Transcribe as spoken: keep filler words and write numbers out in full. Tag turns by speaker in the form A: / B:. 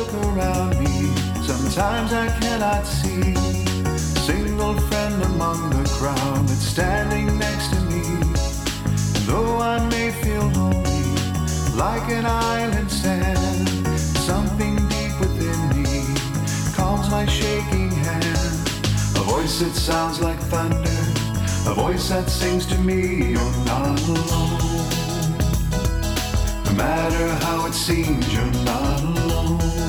A: look around me, sometimes I cannot see single friend among the crowd that's standing next to me. And though I may feel lonely, like an island sand, something deep within me calms my shaking hand. A voice that sounds like thunder, a voice that sings to me, you're not alone. No matter how it seems, you're not alone.